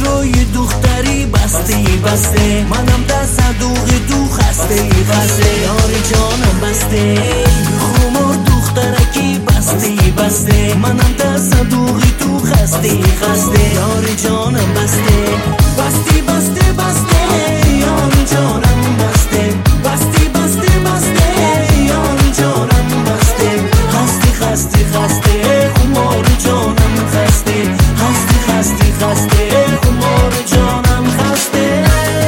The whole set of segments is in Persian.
توی دختری بسته منم در صندوق تو خسته یار جانم بسته خمار دخترکی بسته منم در صندوق تو خسته یار جانم بسته یار جانم بسته یار جانم بسته خسته خمار جانم خسته خمار جانم خسته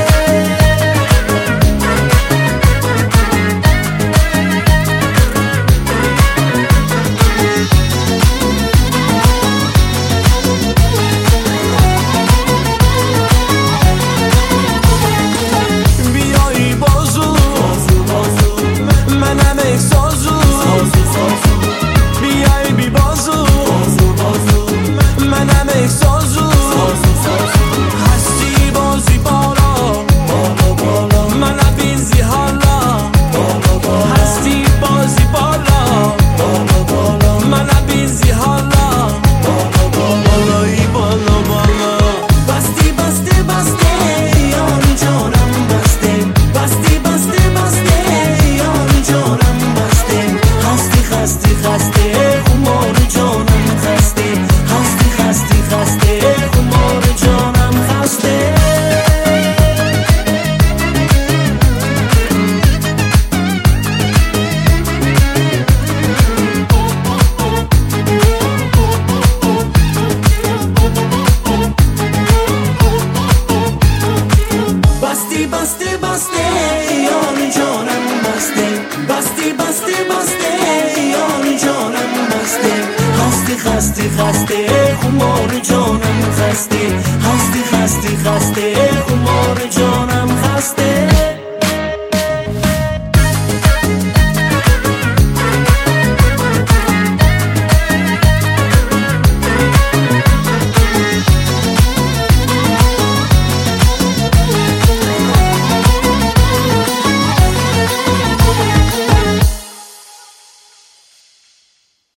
بیایی بازو منم احسازو بیایی بی بازو منم احسازو هستی بازی بالا منم بینزی حالا هستی بازی بالا منم بینزی حالا بالایی بالا بسته یار جانم بسته یار جانم بسته خسته خمار جانم خسته خمار جانم خسته بسته یار جانم بسته یار جانم بسته خسته خمار جانم خسته خمار جانم خسته